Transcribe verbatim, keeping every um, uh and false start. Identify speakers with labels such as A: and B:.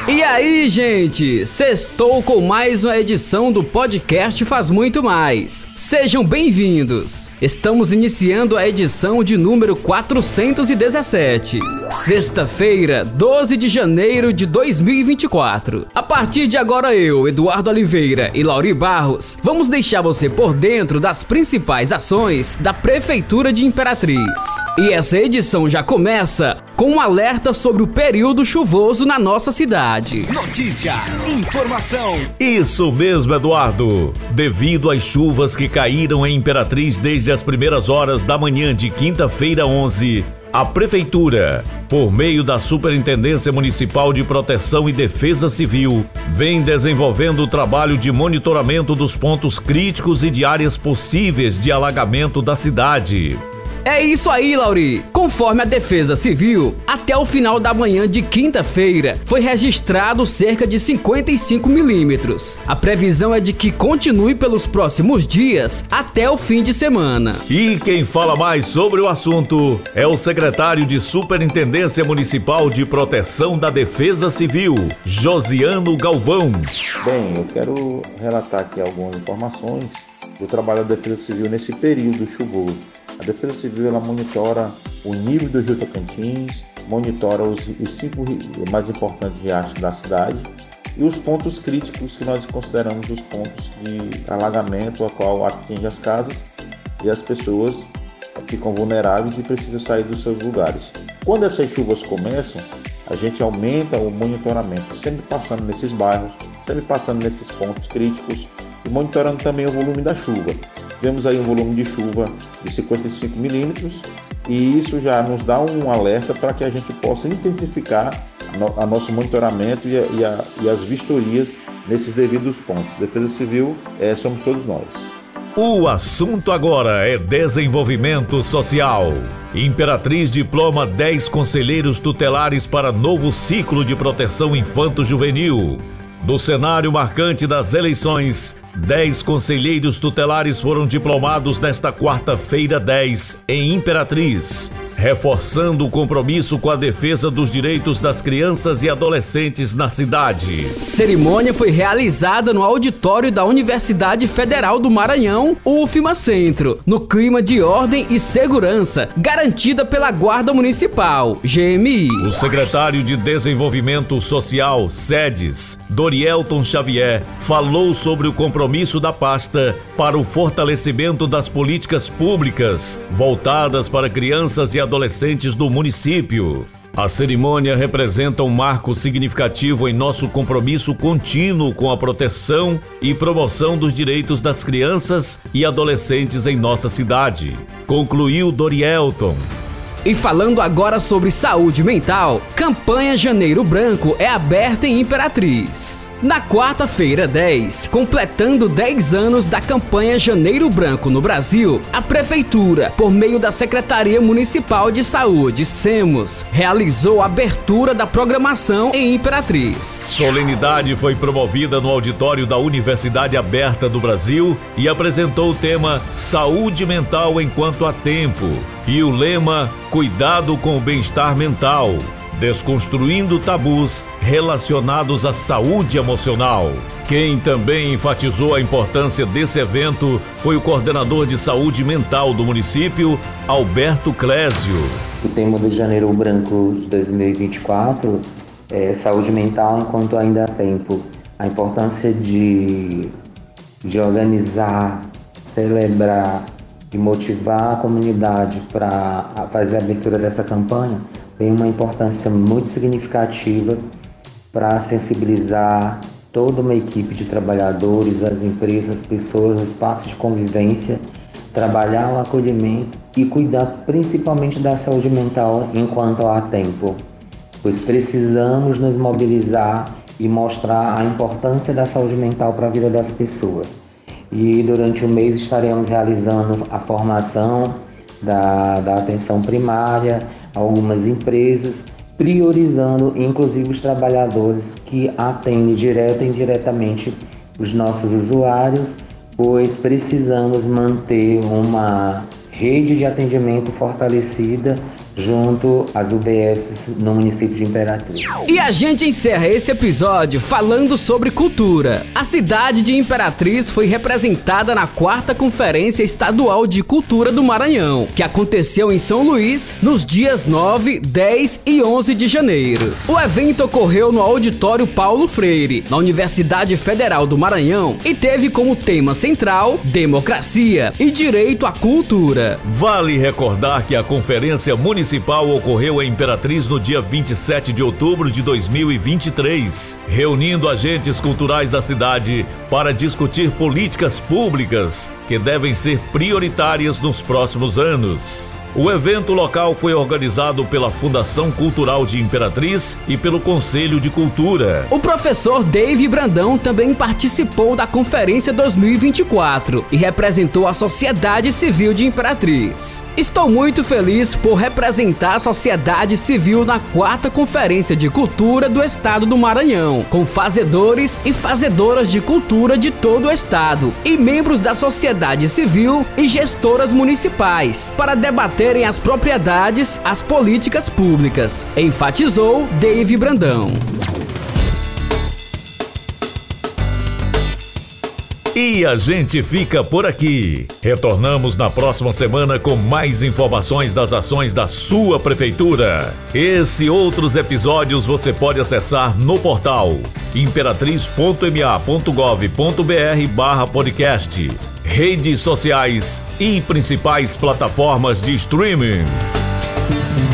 A: E aí, gente? Sextou com mais uma edição do podcast Faz Muito Mais. Sejam bem-vindos. Estamos iniciando a edição de número quatrocentos e dezessete. Sexta-feira, doze de janeiro de dois mil e vinte e quatro. A partir de agora eu, Eduardo Oliveira e Lauri Barros, vamos deixar você por dentro das principais ações da Prefeitura de Imperatriz. E essa edição já começa com um alerta sobre o período chuvoso na nossa cidade.
B: Notícia, informação.
C: Isso mesmo, Eduardo. Devido às chuvas que caíram em Imperatriz desde as primeiras horas da manhã de quinta-feira onze, a Prefeitura, por meio da Superintendência Municipal de Proteção e Defesa Civil, vem desenvolvendo o trabalho de monitoramento dos pontos críticos e de áreas possíveis de alagamento da cidade.
A: É isso aí, Lauri. Conforme a Defesa Civil, até o final da manhã de quinta-feira, foi registrado cerca de cinquenta e cinco milímetros. A previsão é de que continue pelos próximos dias até o fim de semana.
C: E quem fala mais sobre o assunto é o secretário de Superintendência Municipal de Proteção da Defesa Civil, Josiano Galvão.
D: Bem, eu quero relatar aqui algumas informações do trabalho da Defesa Civil nesse período chuvoso. A Defesa Civil ela monitora o nível do Rio Tocantins, monitora os, os cinco mais importantes riachos da cidade e os pontos críticos que nós consideramos os pontos de alagamento a qual atinge as casas e as pessoas ficam vulneráveis e precisam sair dos seus lugares. Quando essas chuvas começam, a gente aumenta o monitoramento, sempre passando nesses bairros, sempre passando nesses pontos críticos e monitorando também o volume da chuva. Temos aí um volume de chuva de cinquenta e cinco milímetros e isso já nos dá um alerta para que a gente possa intensificar o nosso monitoramento e, a, e, a, e as vistorias nesses devidos pontos. Defesa Civil é, somos todos nós.
C: O assunto agora é desenvolvimento social. Imperatriz diploma dez conselheiros tutelares para novo ciclo de proteção infanto-juvenil. No cenário marcante das eleições, dez conselheiros tutelares foram diplomados nesta quarta-feira dez, em Imperatriz, reforçando o compromisso com a defesa dos direitos das crianças e adolescentes na cidade.
A: Cerimônia foi realizada no auditório da Universidade Federal do Maranhão, UFMA Centro, no clima de ordem e segurança, garantida pela Guarda Municipal, G M I.
C: O secretário de Desenvolvimento Social, SEDES, Dorielton Xavier, falou sobre o compromisso da pasta para o fortalecimento das políticas públicas voltadas para crianças e adolescentes do município. A cerimônia representa um marco significativo em nosso compromisso contínuo com a proteção e promoção dos direitos das crianças e adolescentes em nossa cidade, concluiu Dorielton.
A: E falando agora sobre saúde mental, campanha Janeiro Branco é aberta em Imperatriz. Na quarta-feira dez, completando dez anos da campanha Janeiro Branco no Brasil, a Prefeitura, por meio da Secretaria Municipal de Saúde, SEMUS, realizou a abertura da programação em Imperatriz.
C: Solenidade foi promovida no auditório da Universidade Aberta do Brasil e apresentou o tema Saúde Mental enquanto há tempo e o lema Cuidado com o Bem-Estar Mental, desconstruindo tabus relacionados à saúde emocional. Quem também enfatizou a importância desse evento foi o coordenador de saúde mental do município, Alberto Clésio.
E: O tema do Janeiro Branco de dois mil e vinte e quatro é saúde mental enquanto ainda há tempo. A importância de, de organizar, celebrar e motivar a comunidade para fazer a abertura dessa campanha tem uma importância muito significativa para sensibilizar toda uma equipe de trabalhadores, as empresas, as pessoas, o espaço de convivência, trabalhar o acolhimento e cuidar principalmente da saúde mental enquanto há tempo, pois precisamos nos mobilizar e mostrar a importância da saúde mental para a vida das pessoas. E durante o mês estaremos realizando a formação da, da atenção primária, algumas empresas, priorizando inclusive os trabalhadores que atendem direta e indiretamente os nossos usuários, pois precisamos manter uma rede de atendimento fortalecida junto às U B S no município de Imperatriz.
A: E a gente encerra esse episódio falando sobre cultura. A cidade de Imperatriz foi representada na quarta Conferência Estadual de Cultura do Maranhão, que aconteceu em São Luís nos dias nove, dez e onze de janeiro. O evento ocorreu no Auditório Paulo Freire, na Universidade Federal do Maranhão, e teve como tema central democracia e direito à cultura.
C: Vale recordar que a Conferência Municipal Municipal ocorreu em Imperatriz no dia vinte e sete de outubro de dois mil e vinte e três, reunindo agentes culturais da cidade para discutir políticas públicas que devem ser prioritárias nos próximos anos. O evento local foi organizado pela Fundação Cultural de Imperatriz e pelo Conselho de Cultura.
A: O professor Dave Brandão também participou da Conferência dois mil e vinte e quatro e representou a sociedade civil de Imperatriz. Estou muito feliz por representar a sociedade civil na quarta Conferência de Cultura do Estado do Maranhão, com fazedores e fazedoras de cultura de todo o estado e membros da sociedade civil e gestoras municipais, para debater as propriedades, as políticas públicas, enfatizou Dave Brandão.
C: E a gente fica por aqui. Retornamos na próxima semana com mais informações das ações da sua prefeitura. Esse e outros episódios você pode acessar no portal imperatriz ponto m a ponto gov ponto b r barra podcast, redes sociais e principais plataformas de streaming.